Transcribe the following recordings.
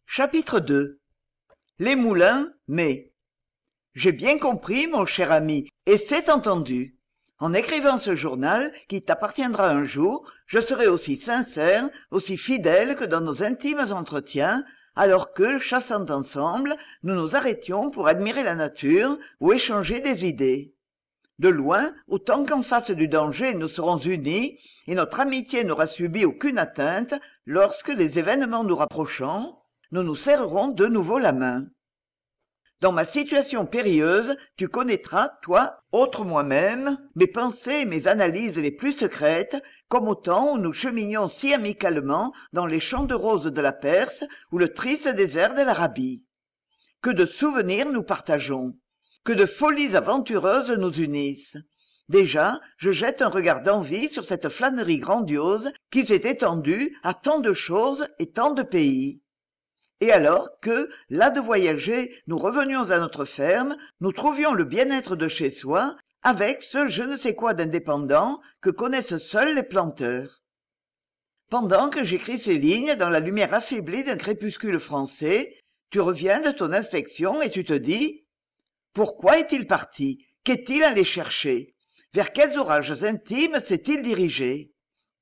Chapitre 2. Les moulins, mai. J'ai bien compris, mon cher ami, et c'est entendu. En écrivant ce journal, qui t'appartiendra un jour, je serai aussi sincère, aussi fidèle que dans nos intimes entretiens, alors que, chassant ensemble, nous nous arrêtions pour admirer la nature ou échanger des idées. De loin, autant qu'en face du danger nous serons unis, et notre amitié n'aura subi aucune atteinte, lorsque, les événements nous rapprochant, nous nous serrerons de nouveau la main. Dans ma situation périlleuse, tu connaîtras, toi, autre moi-même, mes pensées et mes analyses les plus secrètes, comme au temps où nous cheminions si amicalement dans les champs de roses de la Perse ou le triste désert de l'Arabie. Que de souvenirs nous partageons, que de folies aventureuses nous unissent. Déjà, je jette un regard d'envie sur cette flânerie grandiose qui s'est étendue à tant de choses et tant de pays. Et alors que, las de voyager, nous revenions à notre ferme, nous trouvions le bien-être de chez soi, avec ce je ne sais quoi d'indépendant que connaissent seuls les planteurs. Pendant que j'écris ces lignes dans la lumière affaiblie d'un crépuscule français, tu reviens de ton inspection et tu te dis « Pourquoi est-il parti? Qu'est-il allé chercher? Vers quels orages intimes s'est-il dirigé ?»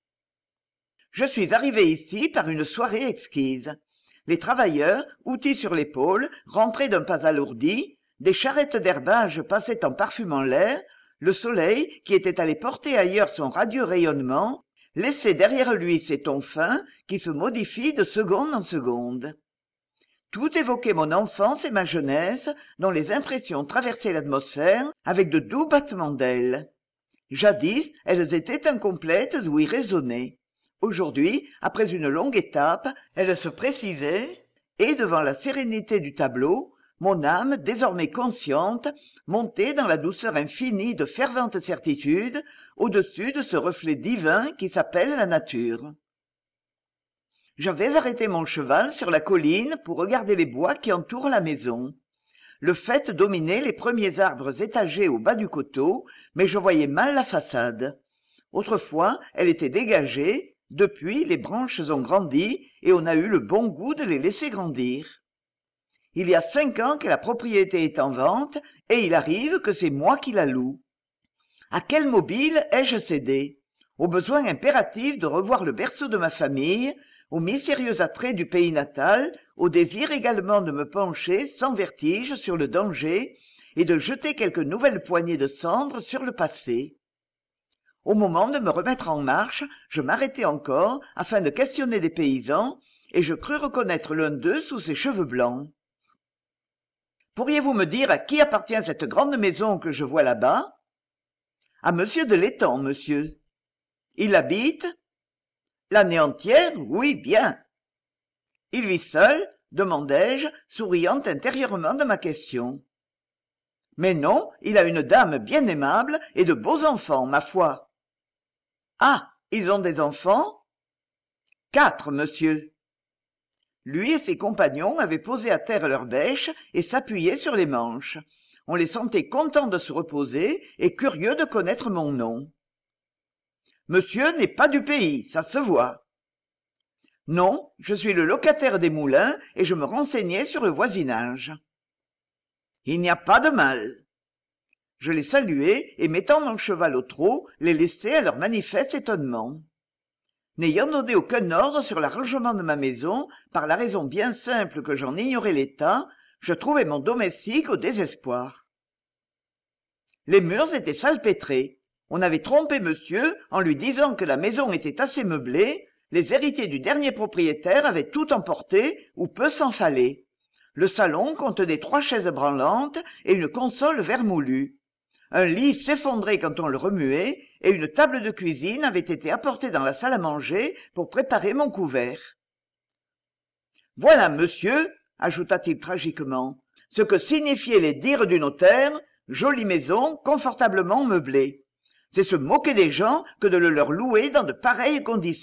Je suis arrivé ici par une soirée exquise. Les travailleurs, outils sur l'épaule, rentraient d'un pas alourdi, des charrettes d'herbage passaient en parfumant l'air, le soleil, qui était allé porter ailleurs son radieux rayonnement, laissait derrière lui ses tons fins qui se modifient de seconde en seconde. Tout évoquait mon enfance et ma jeunesse, dont les impressions traversaient l'atmosphère avec de doux battements d'ailes. Jadis, elles étaient incomplètes ou irraisonnées. Aujourd'hui, après une longue étape, elles se précisaient, et devant la sérénité du tableau, mon âme, désormais consciente, montait dans la douceur infinie de fervente certitude, au-dessus de ce reflet divin qui s'appelle la nature. J'avais arrêté mon cheval sur la colline pour regarder les bois qui entourent la maison. Le faîte dominait les premiers arbres étagés au bas du coteau, mais je voyais mal la façade. Autrefois, elle était dégagée. Depuis, les branches ont grandi et on a eu le bon goût de les laisser grandir. Il y a 5 ans que la propriété est en vente et il arrive que c'est moi qui la loue. À quel mobile ai-je cédé? Au besoin impératif de revoir le berceau de ma famille, au mystérieux attrait du pays natal, au désir également de me pencher sans vertige sur le danger et de jeter quelques nouvelles poignées de cendres sur le passé. Au moment de me remettre en marche, je m'arrêtai encore afin de questionner des paysans, et je crus reconnaître l'un d'eux sous ses cheveux blancs. « Pourriez-vous me dire à qui appartient cette grande maison que je vois là-bas ?»« À monsieur de l'étang, monsieur. »« Il habite ?»« L'année entière, oui, bien. »« Il vit seul ?» demandai-je, souriant intérieurement de ma question. « Mais non, il a une dame bien aimable et de beaux enfants, ma foi. » Ah, ils ont des enfants? 4, monsieur. Lui et ses compagnons avaient posé à terre leurs bêches et s'appuyaient sur les manches. On les sentait contents de se reposer et curieux de connaître mon nom. Monsieur n'est pas du pays, ça se voit. Non, je suis le locataire des moulins et je me renseignais sur le voisinage. Il n'y a pas de mal. Je les saluai et mettant mon cheval au trot, les laissai à leur manifeste étonnement. N'ayant donné aucun ordre sur l'arrangement de ma maison, par la raison bien simple que j'en ignorais l'état, je trouvai mon domestique au désespoir. Les murs étaient salpêtrés. On avait trompé monsieur en lui disant que la maison était assez meublée, les héritiers du dernier propriétaire avaient tout emporté ou peu s'en fallait. Le salon contenait 3 chaises branlantes et une console vermoulue. Un lit s'effondrait quand on le remuait, et une table de cuisine avait été apportée dans la salle à manger pour préparer mon couvert. « Voilà, monsieur, » ajouta-t-il tragiquement, « ce que signifiaient les dires du notaire, jolie maison, confortablement meublée. C'est se moquer des gens que de le leur louer dans de pareilles conditions. »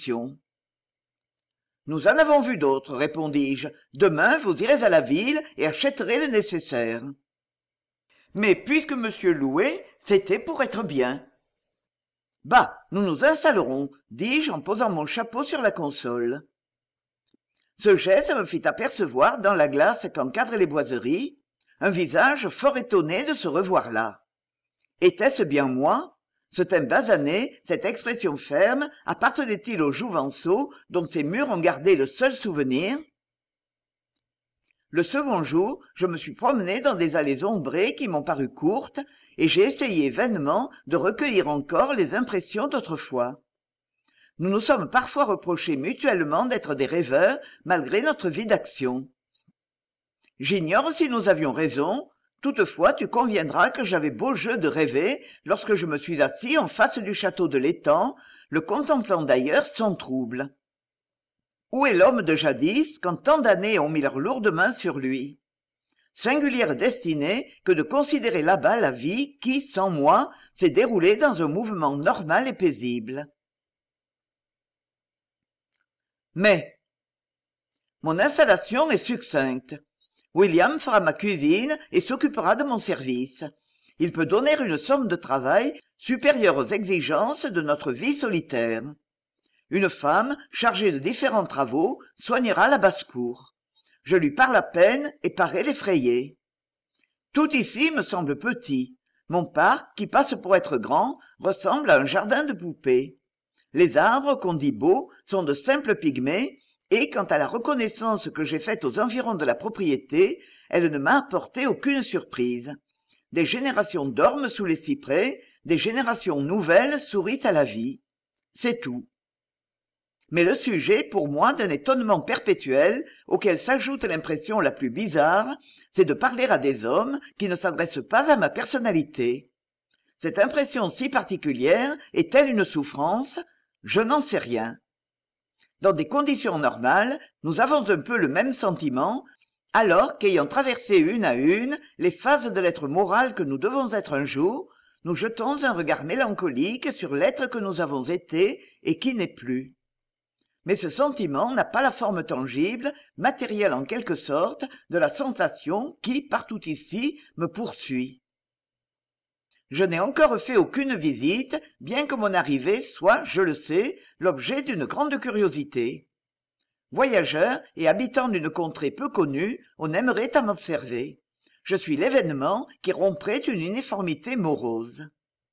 « Nous en avons vu d'autres, répondis-je. Demain, vous irez à la ville et achèterez le nécessaire. » Mais puisque monsieur louait, c'était pour être bien. « Bah, nous nous installerons, dis-je en posant mon chapeau sur la console. Ce geste me fit apercevoir dans la glace qu'encadraient les boiseries un visage fort étonné de se revoir là. Était-ce bien moi? Ce teint basané, cette expression ferme, appartenait-il au Jouvenceau dont ces murs ont gardé le seul souvenir? Le second jour, je me suis promené dans des allées ombrées qui m'ont paru courtes, et j'ai essayé vainement de recueillir encore les impressions d'autrefois. Nous nous sommes parfois reprochés mutuellement d'être des rêveurs malgré notre vie d'action. J'ignore si nous avions raison, toutefois tu conviendras que j'avais beau jeu de rêver lorsque je me suis assis en face du château de l'étang, le contemplant d'ailleurs sans trouble. Où est l'homme de jadis quand tant d'années ont mis leurs lourdes mains sur lui? Singulière destinée que de considérer là-bas la vie qui, sans moi, s'est déroulée dans un mouvement normal et paisible. Mais mon installation est succincte. William fera ma cuisine et s'occupera de mon service. Il peut donner une somme de travail supérieure aux exigences de notre vie solitaire. Une femme, chargée de différents travaux, soignera la basse-cour. Je lui parle à peine et parais l'effrayer. Tout ici me semble petit. Mon parc, qui passe pour être grand, ressemble à un jardin de poupées. Les arbres qu'on dit beaux sont de simples pygmées, et quant à la reconnaissance que j'ai faite aux environs de la propriété, elle ne m'a apporté aucune surprise. Des générations dorment sous les cyprès, des générations nouvelles sourient à la vie. C'est tout. Mais le sujet, pour moi, d'un étonnement perpétuel, auquel s'ajoute l'impression la plus bizarre, c'est de parler à des hommes qui ne s'adressent pas à ma personnalité. Cette impression si particulière est-elle une souffrance? Je n'en sais rien. Dans des conditions normales, nous avons un peu le même sentiment, alors qu'ayant traversé une à une les phases de l'être moral que nous devons être un jour, nous jetons un regard mélancolique sur l'être que nous avons été et qui n'est plus. Mais ce sentiment n'a pas la forme tangible, matérielle en quelque sorte, de la sensation qui, partout ici, me poursuit. Je n'ai encore fait aucune visite, bien que mon arrivée soit, je le sais, l'objet d'une grande curiosité. Voyageur et habitant d'une contrée peu connue, on aimerait à m'observer. Je suis l'événement qui romprait une uniformité morose.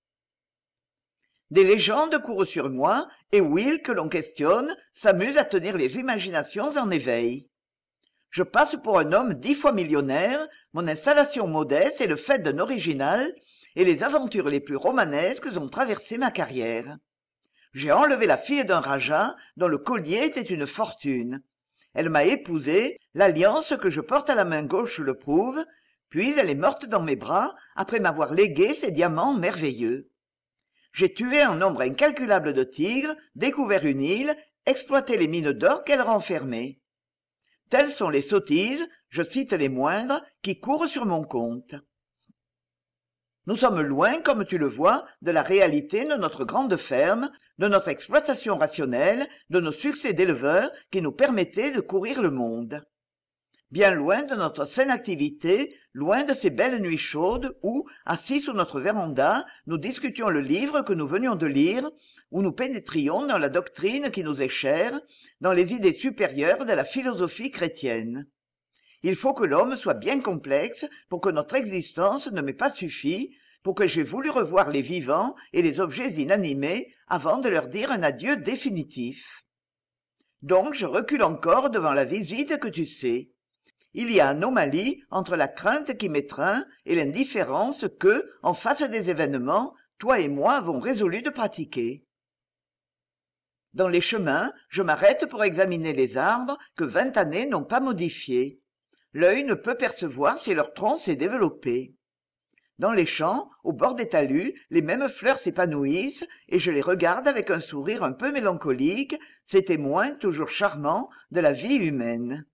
Des légendes courent sur moi, et Will, que l'on questionne, s'amuse à tenir les imaginations en éveil. Je passe pour un homme 10 fois millionnaire, mon installation modeste est le fait d'un original, et les aventures les plus romanesques ont traversé ma carrière. J'ai enlevé la fille d'un raja, dont le collier était une fortune. Elle m'a épousé, l'alliance que je porte à la main gauche le prouve, puis elle est morte dans mes bras, après m'avoir légué ces diamants merveilleux. J'ai tué un nombre incalculable de tigres, découvert une île, exploité les mines d'or qu'elle renfermait. Telles sont les sottises, je cite les moindres, qui courent sur mon compte. Nous sommes loin, comme tu le vois, de la réalité de notre grande ferme, de notre exploitation rationnelle, de nos succès d'éleveurs qui nous permettaient de courir le monde. Bien loin de notre saine activité, loin de ces belles nuits chaudes où, assis sous notre véranda, nous discutions le livre que nous venions de lire, où nous pénétrions dans la doctrine qui nous est chère, dans les idées supérieures de la philosophie chrétienne. Il faut que l'homme soit bien complexe pour que notre existence ne m'ait pas suffi, pour que j'aie voulu revoir les vivants et les objets inanimés avant de leur dire un adieu définitif. Donc je recule encore devant la visite que tu sais. Il y a anomalie entre la crainte qui m'étreint et l'indifférence que, en face des événements, toi et moi avons résolu de pratiquer. Dans les chemins, je m'arrête pour examiner les arbres que 20 années n'ont pas modifiés. L'œil ne peut percevoir si leur tronc s'est développé. Dans les champs, au bord des talus, les mêmes fleurs s'épanouissent et je les regarde avec un sourire un peu mélancolique, ces témoins toujours charmants de la vie humaine.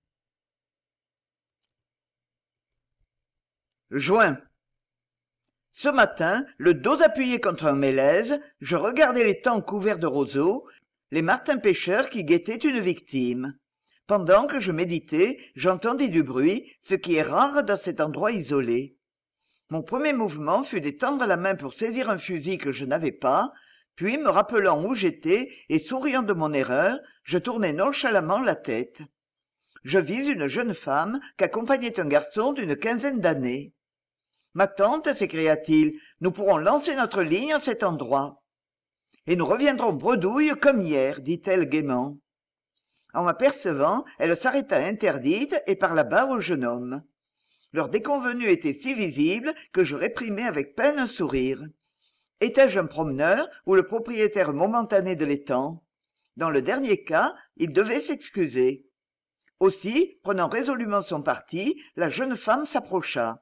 Juin. Ce matin, le dos appuyé contre un mélèze, je regardais l'étang couvert de roseaux, les martins-pêcheurs qui guettaient une victime. Pendant que je méditais, j'entendis du bruit, ce qui est rare dans cet endroit isolé. Mon premier mouvement fut d'étendre la main pour saisir un fusil que je n'avais pas, puis, me rappelant où j'étais et souriant de mon erreur, je tournai nonchalamment la tête. Je vis une jeune femme qu'accompagnait un garçon d'une quinzaine d'années. Ma tante, s'écria-t-il, nous pourrons lancer notre ligne à cet endroit. Et nous reviendrons bredouille comme hier, dit-elle gaiement. En m'apercevant, elle s'arrêta interdite et parla bas au jeune homme. Leur déconvenue était si visible que je réprimai avec peine un sourire. Étais-je un promeneur ou le propriétaire momentané de l'étang? Dans le dernier cas, il devait s'excuser. Aussi, prenant résolument son parti, la jeune femme s'approcha.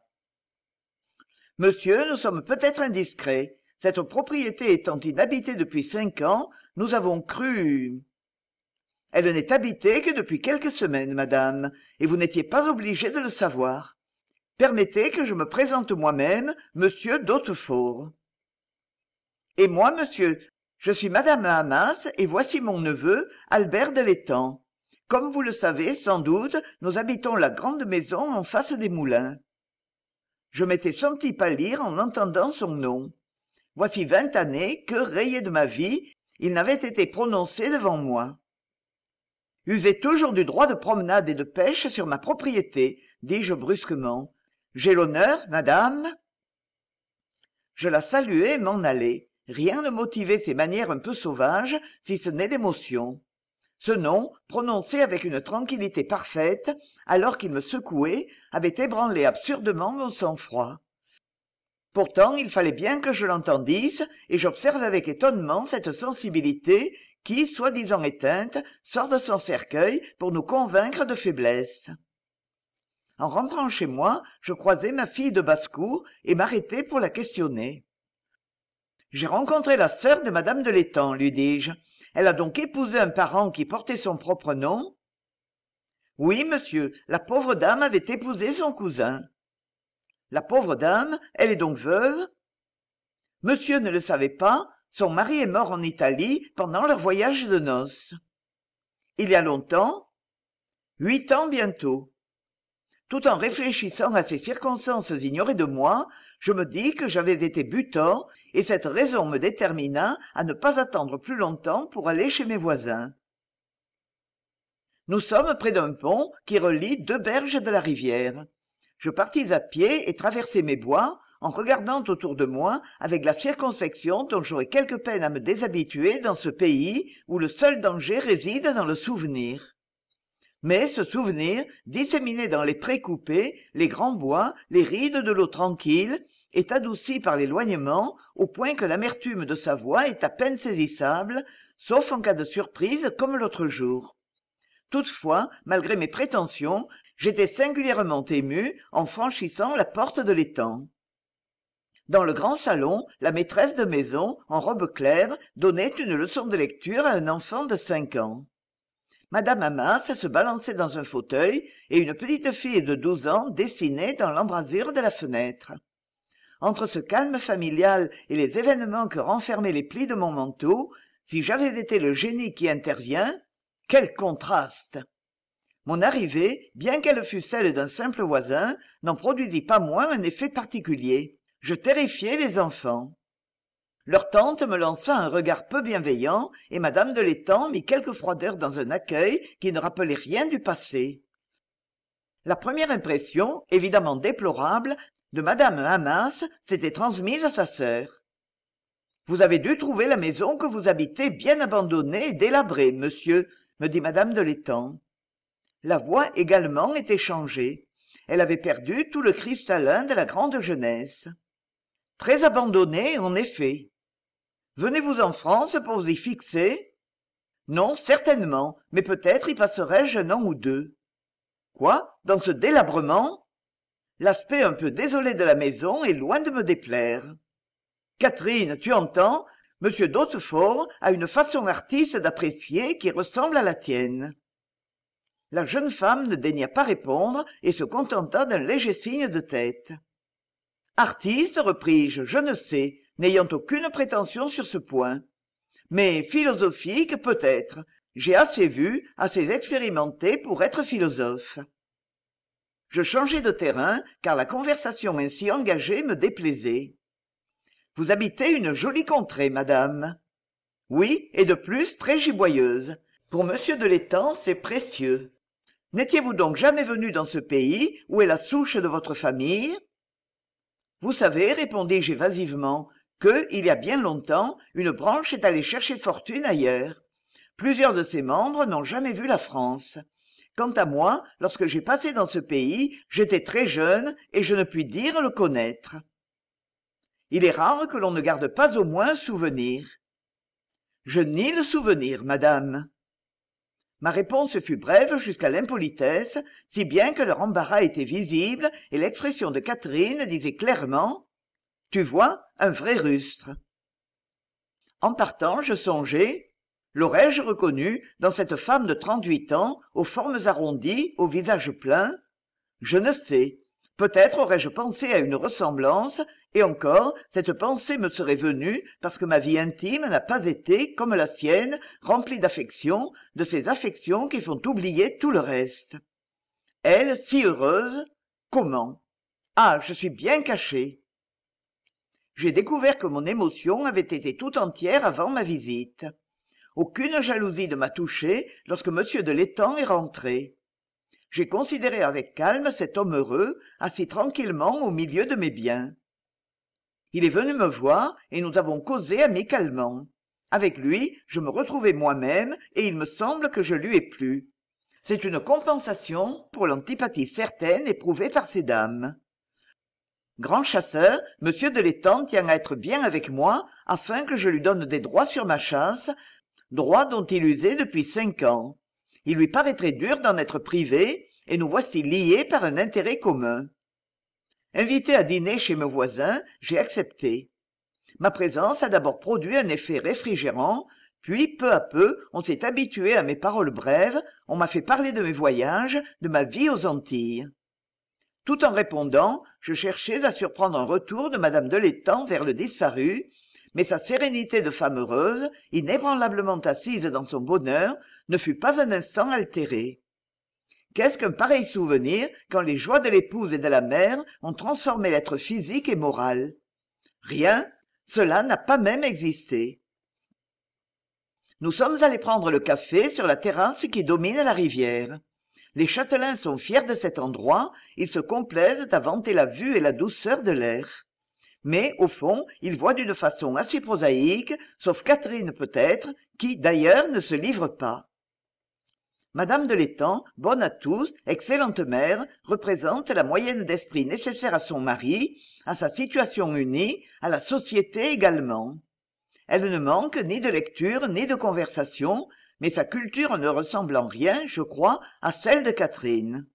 « Monsieur, nous sommes peut-être indiscrets. Cette propriété étant inhabitée depuis 5 ans, nous avons cru... » « Elle n'est habitée que depuis quelques semaines, madame, et vous n'étiez pas obligé de le savoir. Permettez que je me présente moi-même, monsieur d'Hautefort. »« Et moi, monsieur, je suis madame Hamas, et voici mon neveu, Albert de l'Étang. Comme vous le savez, sans doute, nous habitons la grande maison en face des moulins. » Je m'étais senti pâlir en entendant son nom. Voici 20 années que, rayé de ma vie, il n'avait été prononcé devant moi. « Usez toujours du droit de promenade et de pêche sur ma propriété, dis-je brusquement. J'ai l'honneur, madame. » Je la saluai et m'en allai. Rien ne motivait ces manières un peu sauvages, si ce n'est l'émotion. Ce nom, prononcé avec une tranquillité parfaite, alors qu'il me secouait, avait ébranlé absurdement mon sang-froid. Pourtant, il fallait bien que je l'entendisse, et j'observe avec étonnement cette sensibilité qui, soi-disant éteinte, sort de son cercueil pour nous convaincre de faiblesse. En rentrant chez moi, je croisai ma fille de basse-cour et m'arrêtai pour la questionner. « J'ai rencontré la sœur de madame de l'Étang, lui dis-je. Elle a donc épousé un parent qui portait son propre nom ? » « Oui, monsieur, la pauvre dame avait épousé son cousin. »« La pauvre dame, elle est donc veuve ? » Monsieur ne le savait pas, son mari est mort en Italie pendant leur voyage de noces. « Il y a longtemps ? » « 8 ans bientôt. » Tout en réfléchissant à ces circonstances ignorées de moi, je me dis que j'avais été butor, et cette raison me détermina à ne pas attendre plus longtemps pour aller chez mes voisins. Nous sommes près d'un pont qui relie 2 berges de la rivière. Je partis à pied et traversai mes bois, en regardant autour de moi avec la circonspection dont j'aurais quelque peine à me déshabituer dans ce pays où le seul danger réside dans le souvenir. Mais ce souvenir, disséminé dans les prés coupés, les grands bois, les rides de l'eau tranquille, est adouci par l'éloignement, au point que l'amertume de sa voix est à peine saisissable, sauf en cas de surprise comme l'autre jour. Toutefois, malgré mes prétentions, j'étais singulièrement ému en franchissant la porte de l'étang. Dans le grand salon, la maîtresse de maison, en robe claire, donnait une leçon de lecture à un enfant de 5 ans. Madame Hamas se balançait dans un fauteuil et une petite fille de 12 ans dessinait dans l'embrasure de la fenêtre. Entre ce calme familial et les événements que renfermaient les plis de mon manteau, si j'avais été le génie qui intervient, quel contraste! Mon arrivée, bien qu'elle fût celle d'un simple voisin, n'en produisit pas moins un effet particulier. Je terrifiai les enfants. Leur tante me lança un regard peu bienveillant, et madame de l'Étang mit quelque froideur dans un accueil qui ne rappelait rien du passé. La première impression, évidemment déplorable, de madame Hamas s'était transmise à sa sœur. « Vous avez dû trouver la maison que vous habitez bien abandonnée et délabrée, monsieur, » me dit madame de l'Étang. La voix également était changée. Elle avait perdu tout le cristallin de la grande jeunesse. « Très abandonnée, en effet. » « Venez-vous en France pour vous y fixer ? » ?»« Non, certainement, mais peut-être y passerai-je un an ou 2. »« Quoi ? Dans ce délabrement ? » L'aspect un peu désolé de la maison est loin de me déplaire. « Catherine, tu entends ? Monsieur d'Hautefort a une façon artiste d'apprécier qui ressemble à la tienne. » La jeune femme ne daigna pas répondre et se contenta d'un léger signe de tête. « Artiste, repris-je, je ne sais, n'ayant aucune prétention sur ce point. Mais philosophique, peut-être. J'ai assez vu, assez expérimenté pour être philosophe. » Je changeai de terrain, car la conversation ainsi engagée me déplaisait. « Vous habitez une jolie contrée, madame. »« Oui, et de plus très giboyeuse. Pour monsieur de l'Étang, c'est précieux. » N'étiez-vous donc jamais venu dans ce pays où est la souche de votre famille? Vous savez, répondis-je évasivement, que, il y a bien longtemps, une branche est allée chercher fortune ailleurs. Plusieurs de ses membres n'ont jamais vu la France. Quant à moi, lorsque j'ai passé dans ce pays, j'étais très jeune et je ne puis dire le connaître. Il est rare que l'on ne garde pas au moins un souvenir. Je nie le souvenir, madame. Ma réponse fut brève jusqu'à l'impolitesse, si bien que leur embarras était visible et l'expression de Catherine disait clairement « Tu vois, un vrai rustre ». En partant, je songeais « L'aurais-je reconnu dans cette femme de 38 ans, aux formes arrondies, au visage plein ?» Je ne sais. Peut-être aurais-je pensé à une ressemblance, et encore, cette pensée me serait venue parce que ma vie intime n'a pas été, comme la sienne, remplie d'affections, de ces affections qui font oublier tout le reste. Elle, si heureuse, comment? Ah, je suis bien caché. J'ai découvert que mon émotion avait été tout entière avant ma visite. Aucune jalousie ne m'a touché lorsque M. de l'Étang est rentré. J'ai considéré avec calme cet homme heureux, assis tranquillement au milieu de mes biens. Il est venu me voir et nous avons causé amicalement. Avec lui, je me retrouvais moi-même et il me semble que je lui ai plu. C'est une compensation pour l'antipathie certaine éprouvée par ces dames. Grand chasseur, M. de l'Étang tient à être bien avec moi afin que je lui donne des droits sur ma chasse, droits dont il usait depuis 5 ans. Il lui paraîtrait dur d'en être privé, et nous voici liés par un intérêt commun. Invité à dîner chez mes voisins, j'ai accepté. Ma présence a d'abord produit un effet réfrigérant, puis peu à peu on s'est habitué à mes paroles brèves, on m'a fait parler de mes voyages, de ma vie aux Antilles. Tout en répondant, je cherchais à surprendre un retour de madame de l'Étang vers le disparu, mais sa sérénité de femme heureuse, inébranlablement assise dans son bonheur, ne fut pas un instant altérée. Qu'est-ce qu'un pareil souvenir quand les joies de l'épouse et de la mère ont transformé l'être physique et moral? Rien, cela n'a pas même existé. Nous sommes allés prendre le café sur la terrasse qui domine la rivière. Les châtelains sont fiers de cet endroit, ils se complaisent à vanter la vue et la douceur de l'air. Mais, au fond, ils voient d'une façon assez prosaïque, sauf Catherine peut-être, qui, d'ailleurs, ne se livre pas. Madame de l'Étang, bonne à tous, excellente mère, représente la moyenne d'esprit nécessaire à son mari, à sa situation unie, à la société également. Elle ne manque ni de lecture ni de conversation, mais sa culture ne ressemble en rien, je crois, à celle de Catherine.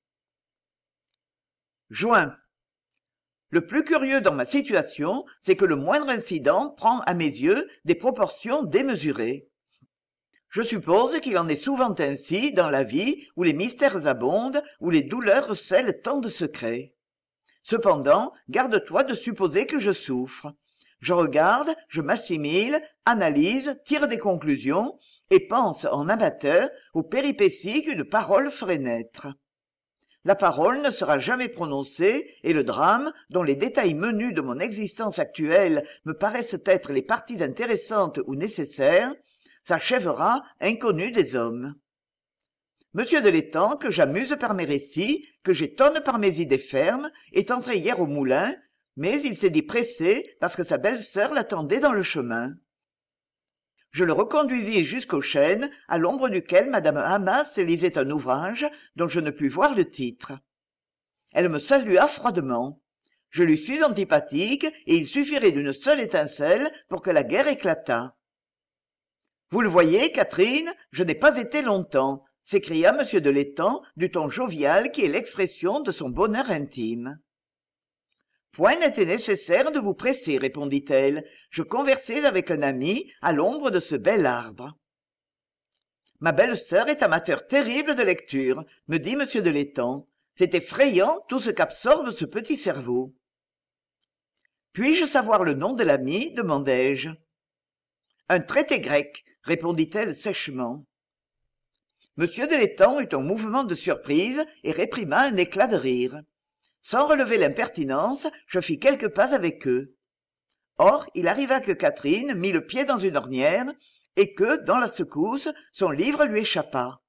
Juin. Le plus curieux dans ma situation, c'est que le moindre incident prend à mes yeux des proportions démesurées. Je suppose qu'il en est souvent ainsi dans la vie où les mystères abondent, où les douleurs recèlent tant de secrets. Cependant, garde-toi de supposer que je souffre. Je regarde, je m'assimile, analyse, tire des conclusions, et pense en amateur aux péripéties qu'une parole ferait naître. La parole ne sera jamais prononcée, et le drame, dont les détails menus de mon existence actuelle me paraissent être les parties intéressantes ou nécessaires, s'achèvera inconnu des hommes. Monsieur de l'Étang, que j'amuse par mes récits, que j'étonne par mes idées fermes, est entré hier au moulin, mais il s'est dit pressé parce que sa belle-sœur l'attendait dans le chemin. Je le reconduisis jusqu'au chêne, à l'ombre duquel madame Hamas lisait un ouvrage dont je ne pus voir le titre. Elle me salua froidement. Je lui suis antipathique et il suffirait d'une seule étincelle pour que la guerre éclatât. « Vous le voyez, Catherine, je n'ai pas été longtemps », s'écria M. de l'Étang du ton jovial qui est l'expression de son bonheur intime. « Point n'était nécessaire de vous presser, répondit-elle. Je conversais avec un ami à l'ombre de ce bel arbre. Ma belle-sœur est amateur terrible de lecture, me dit M. de l'Étang. C'est effrayant tout ce qu'absorbe ce petit cerveau. Puis-je savoir le nom de l'ami demandai-je. Un traité grec, répondit-elle sèchement. M. de l'Étang eut un mouvement de surprise et réprima un éclat de rire. Sans relever l'impertinence, je fis quelques pas avec eux. Or, il arriva que Catherine mit le pied dans une ornière et que, dans la secousse, son livre lui échappa.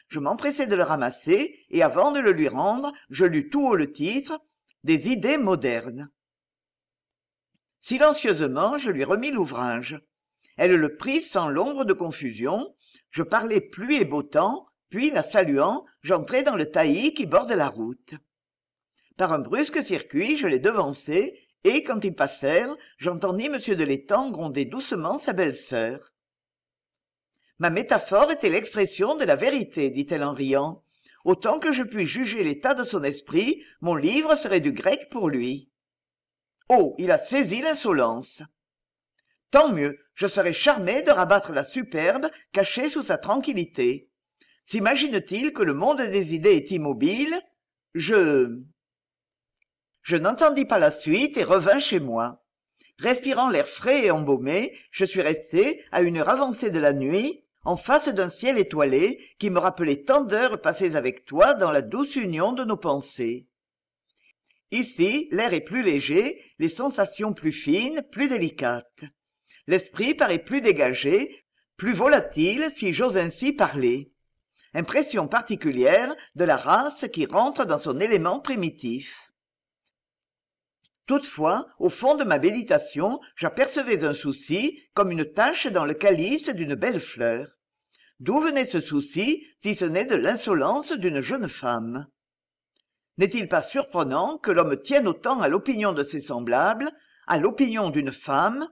Je m'empressai de le ramasser, et avant de le lui rendre, je lus tout haut le titre « Des idées modernes ». Silencieusement, je lui remis l'ouvrage. Elle le prit sans l'ombre de confusion. Je parlai pluie et beau temps, puis, la saluant, j'entrai dans le taillis qui borde la route. Par un brusque circuit, je les devançai, et, quand ils passèrent, j'entendis M. de l'étang gronder doucement sa belle-sœur. « Ma métaphore était l'expression de la vérité, dit-elle en riant. Autant que je puis juger l'état de son esprit, mon livre serait du grec pour lui. Oh, il a saisi l'insolence. Tant mieux, je serais charmé de rabattre la superbe cachée sous sa tranquillité. S'imagine-t-il que le monde des idées est immobile? Je n'entendis pas la suite et revins chez moi. Respirant l'air frais et embaumé, je suis resté, à une heure avancée de la nuit, en face d'un ciel étoilé qui me rappelait tant d'heures passées avec toi dans la douce union de nos pensées. Ici, l'air est plus léger, les sensations plus fines, plus délicates. L'esprit paraît plus dégagé, plus volatile, si j'ose ainsi parler. Impression particulière de la race qui rentre dans son élément primitif. Toutefois, au fond de ma méditation, j'apercevais un souci comme une tache dans le calice d'une belle fleur. D'où venait ce souci, si ce n'est de l'insolence d'une jeune femme? N'est-il pas surprenant que l'homme tienne autant à l'opinion de ses semblables, à l'opinion d'une femme?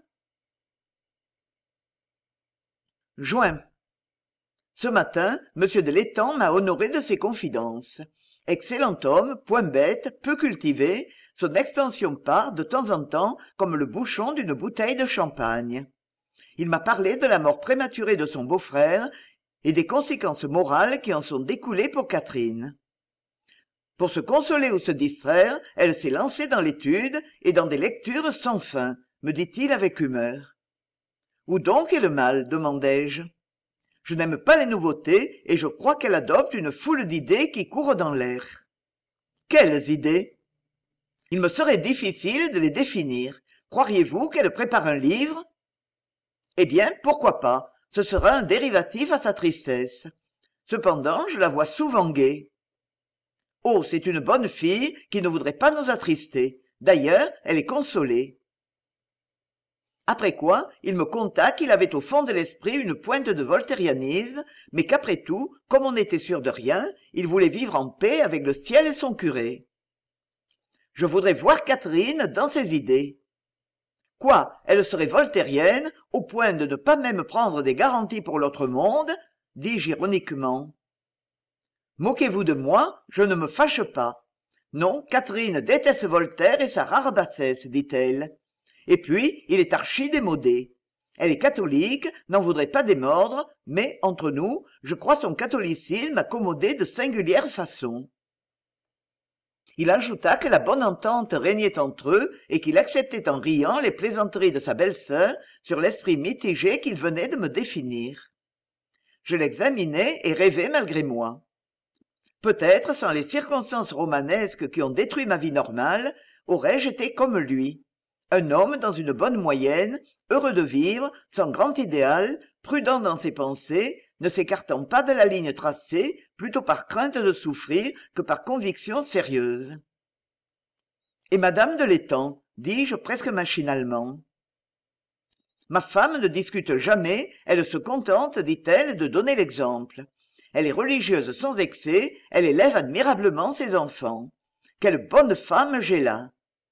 Juin. Ce matin, M. de l'étang m'a honoré de ses confidences. Excellent homme, point bête, peu cultivé, son expansion part de temps en temps comme le bouchon d'une bouteille de champagne. Il m'a parlé de la mort prématurée de son beau-frère et des conséquences morales qui en sont découlées pour Catherine. Pour se consoler ou se distraire, elle s'est lancée dans l'étude et dans des lectures sans fin, me dit-il avec humeur. Où donc est le mal, demandai-je. Je n'aime pas les nouveautés et je crois qu'elle adopte une foule d'idées qui courent dans l'air. Quelles idées? Il me serait difficile de les définir. Croiriez-vous qu'elle prépare un livre? Eh bien, pourquoi pas? Ce sera un dérivatif à sa tristesse. Cependant, je la vois souvent gaie. Oh, c'est une bonne fille qui ne voudrait pas nous attrister. D'ailleurs, elle est consolée. Après quoi, il me conta qu'il avait au fond de l'esprit une pointe de voltairianisme, mais qu'après tout, comme on n'était sûr de rien, il voulait vivre en paix avec le ciel et son curé. Je voudrais voir Catherine dans ses idées. Quoi, elle serait voltairienne, au point de ne pas même prendre des garanties pour l'autre monde, dis-je ironiquement. Moquez-vous de moi, je ne me fâche pas. Non, Catherine déteste Voltaire et sa rare bassesse, dit-elle. Et puis, il est archi démodé. Elle est catholique, n'en voudrait pas démordre, mais, entre nous, je crois son catholicisme accommodé de singulière façon. Il ajouta que la bonne entente régnait entre eux et qu'il acceptait en riant les plaisanteries de sa belle-sœur sur l'esprit mitigé qu'il venait de me définir. Je l'examinai et rêvai malgré moi. Peut-être, sans les circonstances romanesques qui ont détruit ma vie normale, aurais-je été comme lui. Un homme dans une bonne moyenne, heureux de vivre, sans grand idéal, prudent dans ses pensées, ne s'écartant pas de la ligne tracée, plutôt par crainte de souffrir que par conviction sérieuse. Et madame de l'étang, dis-je presque machinalement. Ma femme ne discute jamais, elle se contente, dit-elle, de donner l'exemple. Elle est religieuse sans excès, elle élève admirablement ses enfants. Quelle bonne femme j'ai là!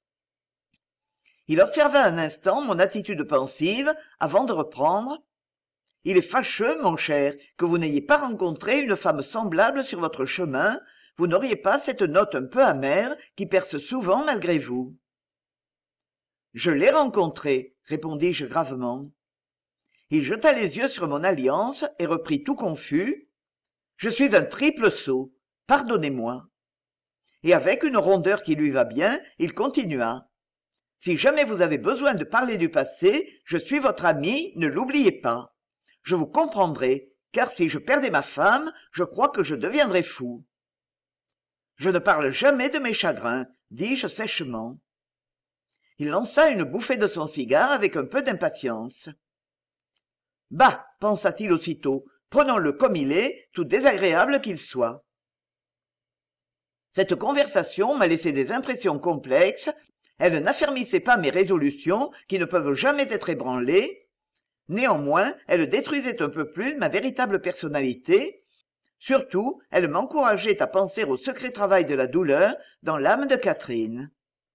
Il observa un instant mon attitude pensive avant de reprendre. Il est fâcheux, mon cher, que vous n'ayez pas rencontré une femme semblable sur votre chemin, vous n'auriez pas cette note un peu amère qui perce souvent malgré vous. Je l'ai rencontrée, répondis-je gravement. Il jeta les yeux sur mon alliance et reprit tout confus. Je suis un triple sot, pardonnez-moi. Et avec une rondeur qui lui va bien, il continua. Si jamais vous avez besoin de parler du passé, je suis votre ami, ne l'oubliez pas. Je vous comprendrai, car si je perdais ma femme, je crois que je deviendrais fou. Je ne parle jamais de mes chagrins, dis-je sèchement. Il lança une bouffée de son cigare avec un peu d'impatience. Bah, pensa-t-il aussitôt, Prenons-le comme il est, tout désagréable qu'il soit. Cette conversation m'a laissé des impressions complexes. Elle n'affermissait pas mes résolutions qui ne peuvent jamais être ébranlées. Néanmoins, elle détruisait un peu plus ma véritable personnalité. Surtout, elle m'encourageait à penser au secret travail de la douleur dans l'âme de Catherine.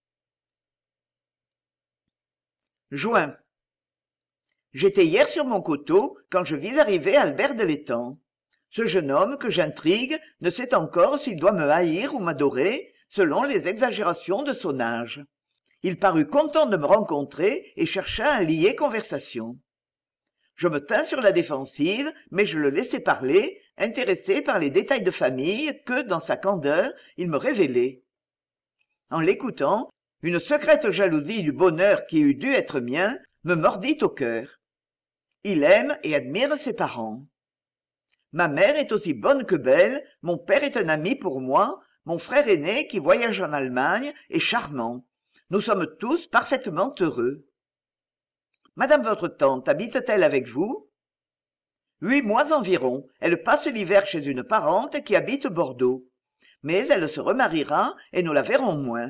Juin. J'étais hier sur mon coteau quand je vis arriver Albert de l'Étang. Ce jeune homme que j'intrigue ne sait encore s'il doit me haïr ou m'adorer, selon les exagérations de son âge. Il parut content de me rencontrer et chercha à lier conversation. Je me tins sur la défensive, mais je le laissai parler, intéressé par les détails de famille que, dans sa candeur, il me révélait. En l'écoutant, une secrète jalousie du bonheur qui eût dû être mien me mordit au cœur. Il aime et admire ses parents. Ma mère est aussi bonne que belle, mon père est un ami pour moi, mon frère aîné qui voyage en Allemagne est charmant. Nous sommes tous parfaitement heureux. Madame votre tante habite-t-elle avec vous? 8 mois environ. Elle passe l'hiver chez une parente qui habite Bordeaux. Mais elle se remariera et nous la verrons moins.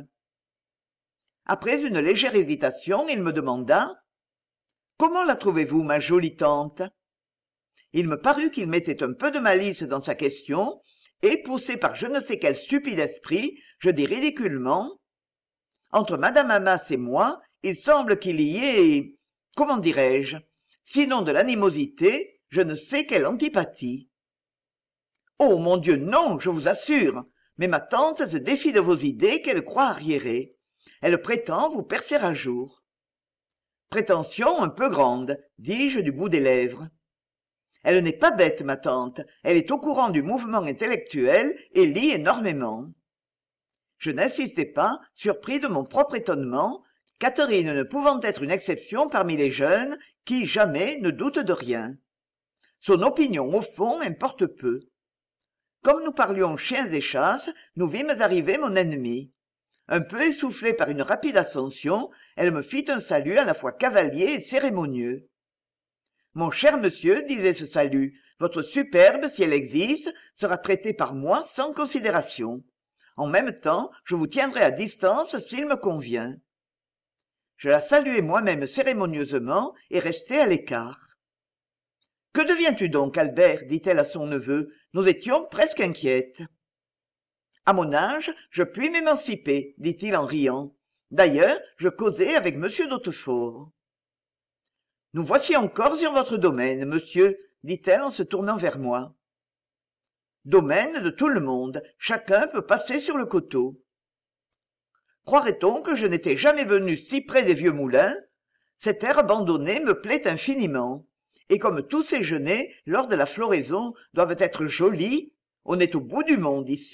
Après une légère hésitation, il me demanda « Comment la trouvez-vous, ma jolie tante ?» Il me parut qu'il mettait un peu de malice dans sa question, et, poussé par je ne sais quel stupide esprit, je dis ridiculement « Entre madame Amas et moi, il semble qu'il y ait, comment dirais-je, sinon de l'animosité, je ne sais quelle antipathie. » « Oh, mon Dieu, non, je vous assure, mais ma tante se défie de vos idées qu'elle croit arriérées. Elle prétend vous percer à jour. » « Prétention un peu grande, dis-je du bout des lèvres. Elle n'est pas bête, ma tante, elle est au courant du mouvement intellectuel et lit énormément. Je n'insistai pas, surpris de mon propre étonnement, Catherine ne pouvant être une exception parmi les jeunes qui, jamais, ne doutent de rien. Son opinion, au fond, importe peu. Comme nous parlions chiens et chasse, nous vîmes arriver mon ennemie. Un peu essoufflée par une rapide ascension, elle me fit un salut à la fois cavalier et cérémonieux. « Mon cher monsieur, disait ce salut, votre superbe, si elle existe, sera traitée par moi sans considération. En même temps, je vous tiendrai à distance s'il me convient. » Je la saluai moi-même cérémonieusement et restai à l'écart. « Que deviens-tu donc, Albert ?» dit-elle à son neveu. « Nous étions presque inquiètes. » « À mon âge, je puis m'émanciper, dit-il en riant. D'ailleurs, je causais avec monsieur d'Hautefort. « Nous voici encore sur votre domaine, monsieur, dit-elle en se tournant vers moi. Domaine de tout le monde, chacun peut passer sur le coteau. Croirait-on que je n'étais jamais venu si près des vieux moulins? Cette terre abandonnée me plaît infiniment. Et comme tous ces genêts, lors de la floraison, doivent être jolis, on est au bout du monde ici. »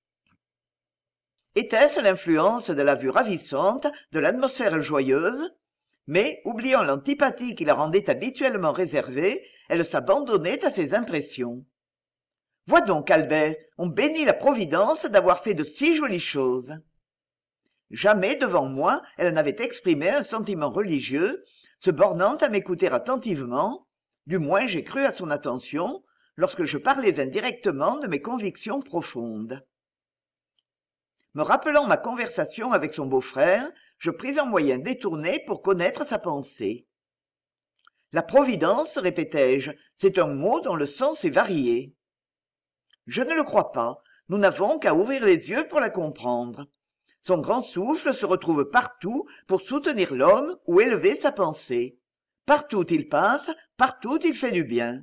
Était-ce l'influence de la vue ravissante, de l'atmosphère joyeuse? Mais, oubliant l'antipathie qui la rendait habituellement réservée, elle s'abandonnait à ses impressions. « Vois donc, Albert, on bénit la Providence d'avoir fait de si jolies choses. » Jamais devant moi elle n'avait exprimé un sentiment religieux, se bornant à m'écouter attentivement, du moins j'ai cru à son attention, lorsque je parlais indirectement de mes convictions profondes. Me rappelant ma conversation avec son beau-frère, je pris un moyen détourné pour connaître sa pensée. « La Providence, répétai-je, c'est un mot dont le sens est varié. » Je ne le crois pas, nous n'avons qu'à ouvrir les yeux pour la comprendre. Son grand souffle se retrouve partout pour soutenir l'homme ou élever sa pensée. Partout il passe, partout il fait du bien.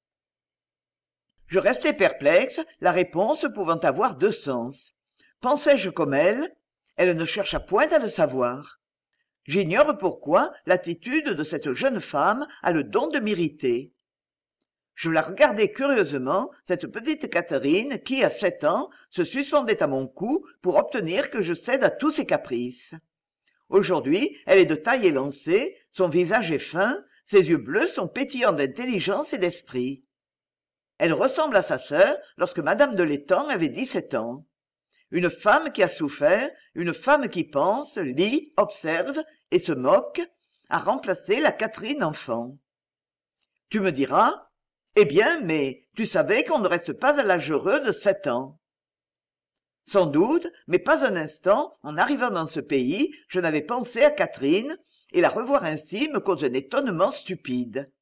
Je restai perplexe, la réponse pouvant avoir 2 sens. Pensais-je comme elle? Elle ne chercha point à le savoir. J'ignore pourquoi l'attitude de cette jeune femme a le don de m'irriter. Je la regardais curieusement, cette petite Catherine qui, à 7 ans, se suspendait à mon cou pour obtenir que je cède à tous ses caprices. Aujourd'hui, elle est de taille élancée, son visage est fin, ses yeux bleus sont pétillants d'intelligence et d'esprit. Elle ressemble à sa sœur lorsque madame de l'Étang avait 17 ans. Une femme qui a souffert, une femme qui pense, lit, observe et se moque, a remplacé la Catherine enfant. Tu me diras, Eh bien, mais tu savais qu'on ne reste pas à l'âge heureux de 7 ans. Sans doute, mais pas un instant, en arrivant dans ce pays, je n'avais pensé à Catherine, et la revoir ainsi me cause un étonnement stupide.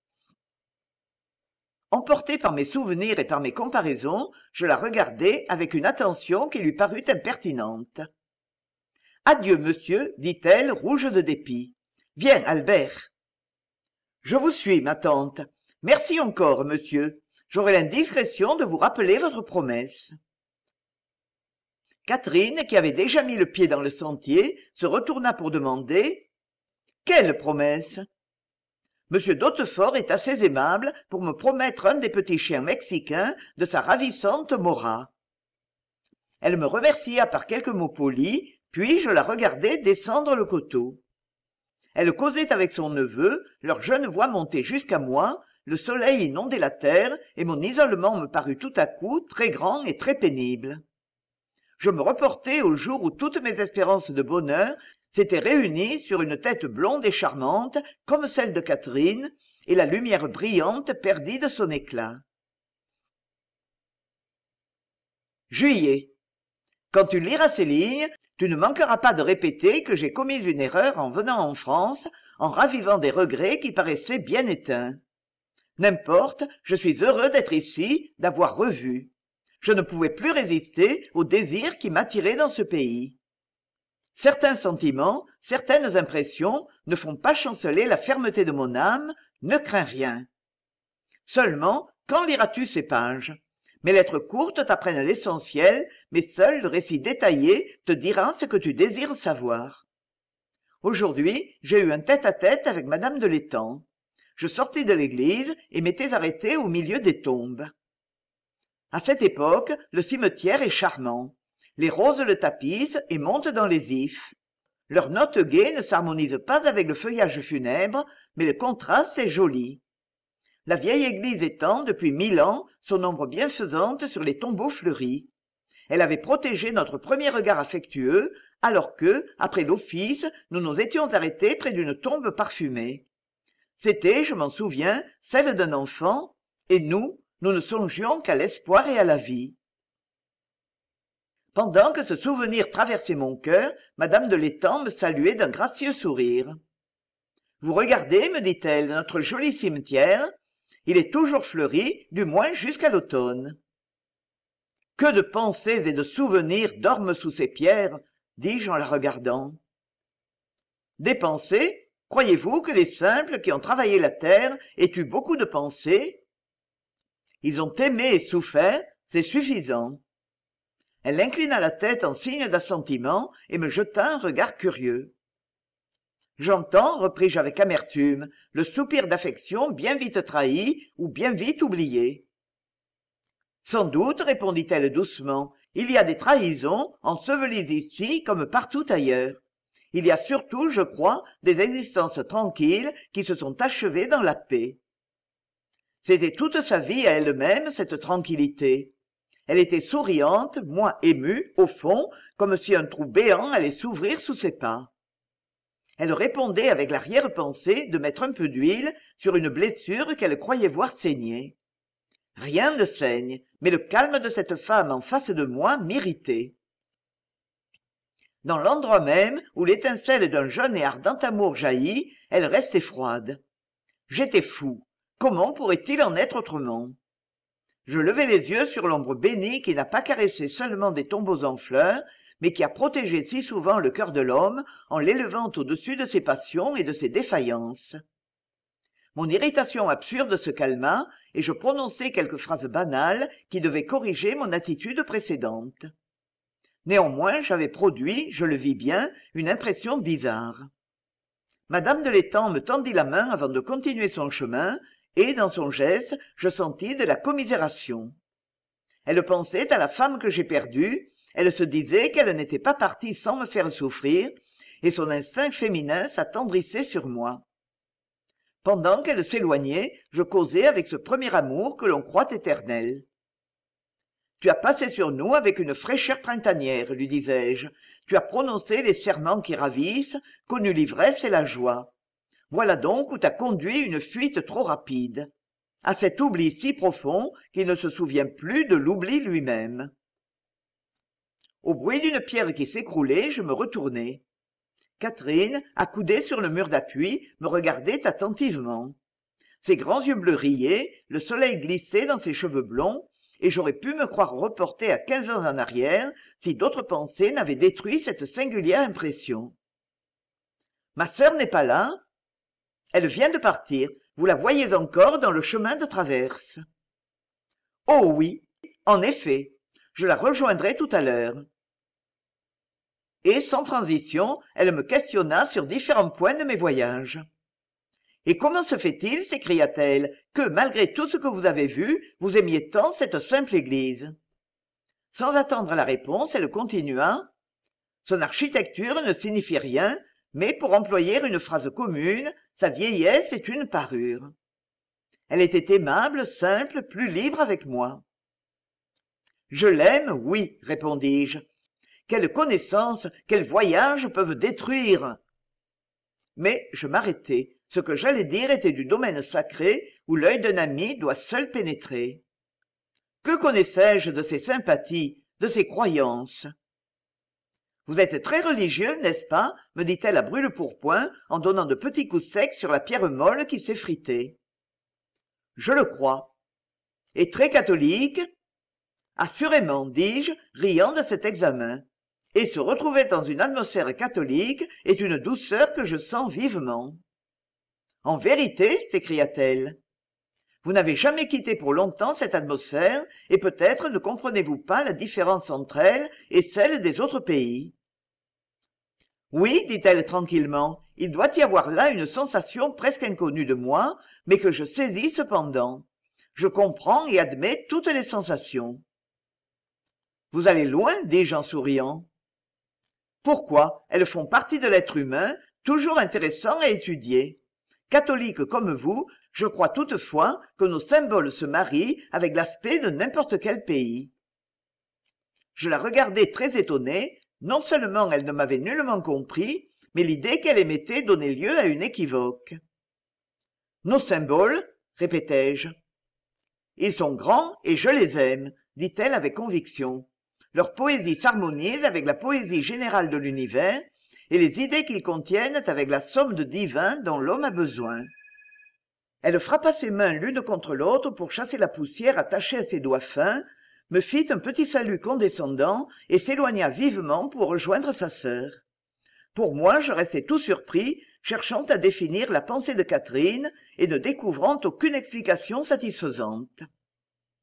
Emporté par mes souvenirs et par mes comparaisons, je la regardai avec une attention qui lui parut impertinente. « Adieu, monsieur, dit-elle, rouge de dépit. Viens, Albert. Je vous suis, ma tante. Merci encore, monsieur. J'aurai l'indiscrétion de vous rappeler votre promesse. Catherine, qui avait déjà mis le pied dans le sentier, se retourna pour demander « Quelle promesse ?» Monsieur d'Hautefort est assez aimable pour me promettre un des petits chiens mexicains de sa ravissante Mora. Elle me remercia par quelques mots polis, puis je la regardai descendre le coteau. Elle causait avec son neveu, leur jeune voix montait jusqu'à moi, le soleil inondait la terre, et mon isolement me parut tout à coup très grand et très pénible. Je me reportai au jour où toutes mes espérances de bonheur s'étaient réunies sur une tête blonde et charmante, comme celle de Catherine, et la lumière brillante perdit de son éclat. Juillet. Quand tu liras ces lignes, tu ne manqueras pas de répéter que j'ai commis une erreur en venant en France, en ravivant des regrets qui paraissaient bien éteints. N'importe, je suis heureux d'être ici, d'avoir revu. Je ne pouvais plus résister au désir qui m'attirait dans ce pays. Certains sentiments, certaines impressions ne font pas chanceler la fermeté de mon âme, ne crains rien. Seulement, quand liras-tu ces pages? Mes lettres courtes t'apprennent l'essentiel, mais seul le récit détaillé te dira ce que tu désires savoir. Aujourd'hui, j'ai eu un tête-à-tête avec madame de l'Étang. Je sortis de l'église et m'étais arrêté au milieu des tombes. À cette époque, le cimetière est charmant. Les roses le tapissent et montent dans les ifs. Leurs notes gaies ne s'harmonisent pas avec le feuillage funèbre, mais le contraste est joli. La vieille église étend, depuis 1000 ans, son ombre bienfaisante sur les tombeaux fleuris. Elle avait protégé notre premier regard affectueux, alors que, après l'office, nous nous étions arrêtés près d'une tombe parfumée. C'était, je m'en souviens, celle d'un enfant, et nous ne songions qu'à l'espoir et à la vie. Pendant que ce souvenir traversait mon cœur, madame de l'Étang me saluait d'un gracieux sourire. « Vous regardez, me dit-elle, notre joli cimetière. Il est toujours fleuri, du moins jusqu'à l'automne. »« Que de pensées et de souvenirs dorment sous ces pierres, dis-je en la regardant. »« Des pensées? Croyez-vous que les simples qui ont travaillé la terre aient eu beaucoup de pensées? Ils ont aimé et souffert, c'est suffisant. » Elle inclina la tête en signe d'assentiment et me jeta un regard curieux. « J'entends, repris-je avec amertume, le soupir d'affection bien vite trahi ou bien vite oublié. »« Sans doute, répondit-elle doucement, il y a des trahisons ensevelies ici comme partout ailleurs. Il y a surtout, je crois, des existences tranquilles qui se sont achevées dans la paix. » C'était toute sa vie à elle-même, cette tranquillité. Elle était souriante, moi émue, au fond, comme si un trou béant allait s'ouvrir sous ses pas. Elle répondait avec l'arrière-pensée de mettre un peu d'huile sur une blessure qu'elle croyait voir saigner. Rien ne saigne, mais le calme de cette femme en face de moi m'irritait. Dans l'endroit même où l'étincelle d'un jeune et ardent amour jaillit, elle restait froide. J'étais fou. Comment pourrait-il en être autrement? Je levai les yeux sur l'ombre bénie qui n'a pas caressé seulement des tombeaux en fleurs, mais qui a protégé si souvent le cœur de l'homme en l'élevant au-dessus de ses passions et de ses défaillances. Mon irritation absurde se calma, et je prononçai quelques phrases banales qui devaient corriger mon attitude précédente. Néanmoins, j'avais produit, je le vis bien, une impression bizarre. Madame de l'Étang me tendit la main avant de continuer son chemin, et, dans son geste, je sentis de la commisération. Elle pensait à la femme que j'ai perdue, elle se disait qu'elle n'était pas partie sans me faire souffrir, et son instinct féminin s'attendrissait sur moi. Pendant qu'elle s'éloignait, je causais avec ce premier amour que l'on croit éternel. « Tu as passé sur nous avec une fraîcheur printanière, lui disais-je. Tu as prononcé les serments qui ravissent, connu l'ivresse et la joie. Voilà donc où t'a conduit une fuite trop rapide. à cet oubli si profond qu'il ne se souvient plus de l'oubli lui-même. Au bruit d'une pierre qui s'écroulait, je me retournai. Catherine, accoudée sur le mur d'appui, me regardait attentivement. Ses grands yeux bleus riaient, le soleil glissait dans ses cheveux blonds, et j'aurais pu me croire reporté à 15 ans en arrière si d'autres pensées n'avaient détruit cette singulière impression. « Ma sœur n'est pas là ? Elle vient de partir. Vous la voyez encore dans le chemin de traverse. »« Oh oui, en effet. Je la rejoindrai tout à l'heure. » Et, sans transition, elle me questionna sur différents points de mes voyages. « Et comment se fait-il, s'écria-t-elle, que, malgré tout ce que vous avez vu, vous aimiez tant cette simple église ?» Sans attendre la réponse, elle continua. « Son architecture ne signifie rien, mais pour employer une phrase commune, sa vieillesse est une parure. » Elle était aimable, simple, plus libre avec moi. « Je l'aime, oui, répondis-je. Quelle connaissance, quel voyage peuvent détruire !» Mais je m'arrêtai. Ce que j'allais dire était du domaine sacré où l'œil d'un ami doit seul pénétrer. Que connaissais-je de ses sympathies, de ses croyances ? « Vous êtes très religieux, n'est-ce pas ?» me dit-elle à brûle-pourpoint en donnant de petits coups secs sur la pierre molle qui s'effritait. « Je le crois. »« Et très catholique ?»« Assurément, dis-je, riant de cet examen. Et se retrouver dans une atmosphère catholique est une douceur que je sens vivement. »« En vérité, s'écria-t-elle, vous n'avez jamais quitté pour longtemps cette atmosphère et peut-être ne comprenez-vous pas la différence entre elle et celle des autres pays. »« Oui, dit-elle tranquillement, il doit y avoir là une sensation presque inconnue de moi, mais que je saisis cependant. Je comprends et admets toutes les sensations. »« Vous allez loin, dis-je en souriant. »« Pourquoi ? Elles font partie de l'être humain, toujours intéressant à étudier. Catholique comme vous, je crois toutefois que nos symboles se marient avec l'aspect de n'importe quel pays. » Je la regardai très étonnée. Non seulement elle ne m'avait nullement compris, mais l'idée qu'elle émettait donnait lieu à une équivoque. « Nos symboles ?» répétai-je. « Ils sont grands et je les aime, » dit-elle avec conviction. « Leur poésie s'harmonise avec la poésie générale de l'univers, et les idées qu'ils contiennent avec la somme de divin dont l'homme a besoin. » Elle frappa ses mains l'une contre l'autre pour chasser la poussière attachée à ses doigts fins, me fit un petit salut condescendant et s'éloigna vivement pour rejoindre sa sœur. Pour moi, je restai tout surpris, cherchant à définir la pensée de Catherine et ne découvrant aucune explication satisfaisante.